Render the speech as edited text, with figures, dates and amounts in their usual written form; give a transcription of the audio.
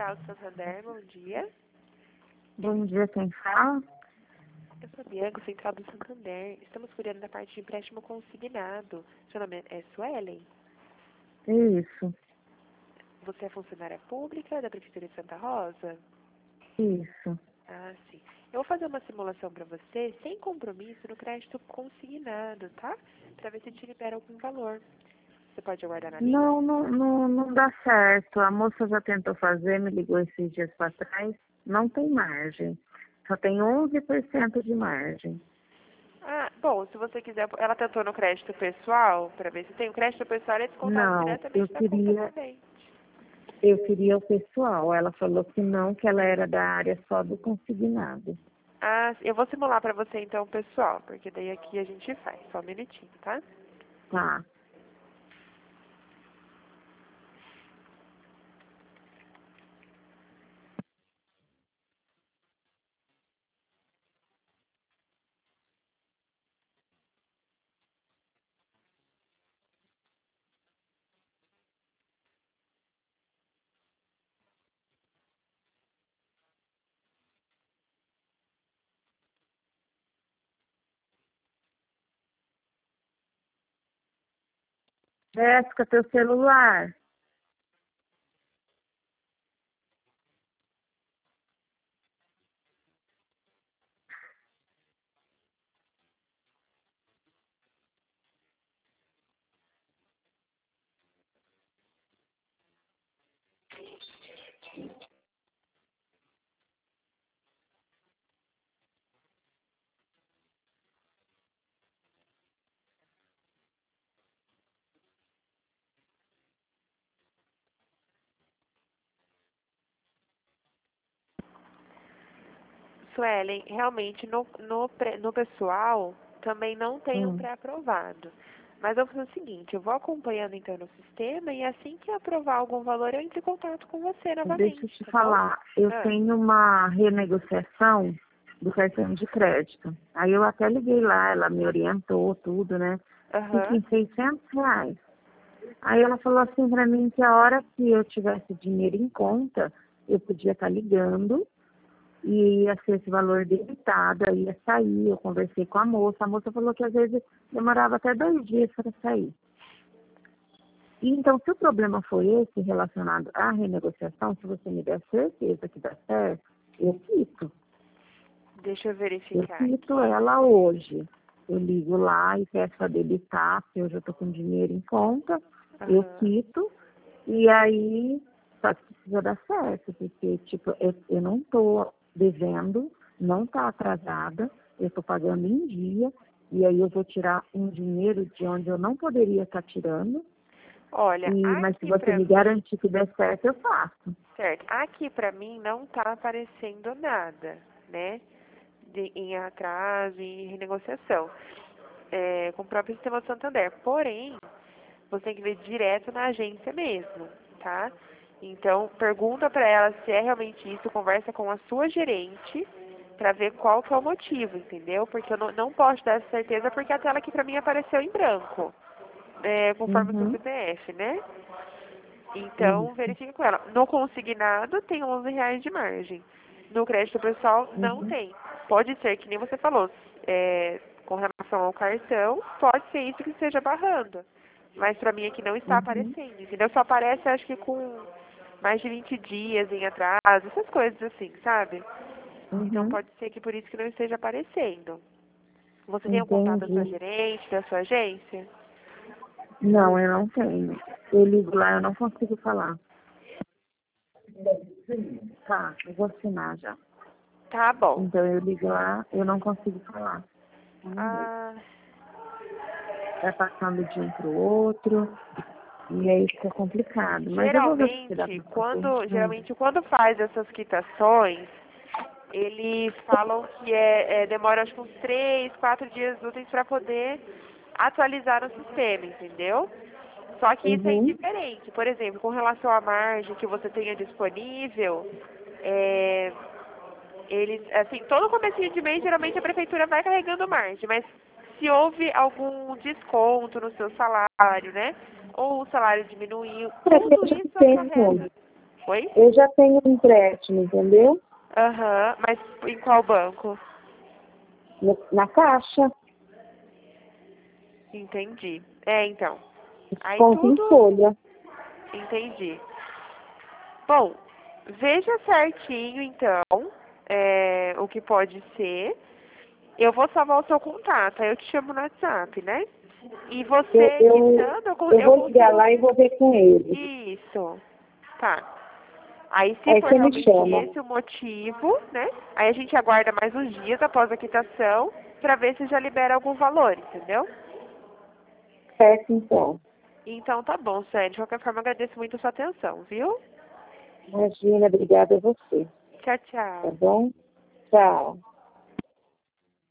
Central do Santander, bom dia. Bom dia, quem fala? Eu sou a Bianca, Central do Santander. Estamos cuidando da parte de empréstimo consignado. Seu nome é Suelen? Isso, Você é funcionária pública da Prefeitura de Santa Rosa? isso. Ah, sim. Eu vou fazer uma simulação para você, sem compromisso, no crédito consignado, tá? Para ver se te libera algum valor. Você pode aguardar na linha? Não dá certo. A moça já tentou fazer, me ligou esses dias para trás. Não tem margem. Só tem 11% de margem. Ah, bom, se você quiser, ela tentou no crédito pessoal, para ver se tem. O crédito pessoal é descontado Não, diretamente da conta corrente. eu queria o pessoal. Ela falou que não, que ela era da área só do consignado. Ah, eu vou simular para você então, pessoal, porque daí aqui a gente faz. Só um minutinho, tá? Tá. Jéssica, teu celular. Suelen, realmente no pessoal também não tem um Hum. pré-aprovado. Mas eu vou fazer o seguinte, eu vou acompanhando então no sistema e assim que aprovar algum valor eu entro em contato com você Deixa eu novamente, te tá bom? falar. Eu Ah, tenho uma renegociação do cartão de crédito. Aí eu até liguei lá, ela me orientou tudo, né? Fica aham. em R$ 600. Aí ela falou assim pra mim que a hora que eu tivesse dinheiro em conta, eu podia estar ligando e ia ser esse valor debitado, aí ia sair. Eu conversei com a moça falou que às vezes demorava até 2 dias para sair. E então, se o problema foi esse relacionado à renegociação, se você me der certeza que dá certo, eu quito. Deixa eu Eu verificar quito aqui. ela hoje. Eu ligo lá e peço a debitar, se eu já estou com dinheiro em conta, eu Aham. quito, e aí só que precisa dar certo, porque tipo, eu não estou devendo, não está atrasada, eu estou pagando em dia, e aí eu vou tirar um dinheiro de onde eu não poderia estar tirando, Olha, mas se aqui você pra me mim, garantir que der certo, eu faço. certo, aqui pra mim não tá aparecendo nada, né? Em atraso, em renegociação, com o próprio sistema do Santander. Porém, você tem que ver direto na agência mesmo, tá? Então, pergunta pra ela se é realmente isso, conversa com a sua gerente pra ver qual que é o motivo, entendeu? Porque eu não posso dar essa certeza porque a tela aqui pra mim apareceu em branco, conforme o seu Uhum, CPF, né? Então, isso. verifique com ela. No consignado tem R$ 11 de margem. No crédito pessoal, não Uhum, tem. Pode ser, que nem você falou, com relação ao cartão, pode ser isso que esteja barrando. Mas pra mim aqui não está uhum, aparecendo, entendeu? Só aparece, acho que com mais de 20 dias em atraso, essas coisas assim, sabe? Então uhum. pode ser que por isso que não esteja aparecendo. Você tem o contato da sua Entendi. gerente, da sua agência? Não, eu não tenho. Eu ligo lá, eu não consigo falar. Tá, eu vou assinar já. Tá bom. Então eu ligo lá, eu não consigo falar. Ah, Vai passando de um pro outro, e aí fica complicado. Mas eu vou ver se dá geralmente, pra fazer. quando faz essas quitações, eles falam que demora acho que uns 3, 4 dias úteis para poder atualizar o sistema, entendeu? Só que isso é Uhum. indiferente. Por exemplo, com relação à margem que você tenha disponível, é, eles, assim, todo comecinho de mês, geralmente a prefeitura vai carregando margem, mas se houve algum desconto no seu salário, né? Ou o salário diminuiu, É, tudo eu já isso tenho. acarreta. Oi? Eu já tenho um empréstimo, entendeu? Aham, mas em qual banco? Na Caixa, Entendi. Então. Aí conta em tudo. folha. Entendi. Bom, veja certinho, então, o que pode ser. Eu vou salvar o seu contato, aí eu te chamo no WhatsApp, né? E você quitando, Eu eu vou ligar consigo. lá e vou ver com ele. Isso. Tá. Aí, se Aí for você me realmente chama. esse o motivo, né? Aí a gente aguarda mais uns dias após a quitação para ver se já libera algum valor, entendeu? Certo, então. Então tá bom, Sueli. De qualquer forma, agradeço muito a sua atenção, viu? Imagina, obrigada a você. Tchau, Tá tchau. bom? Tchau.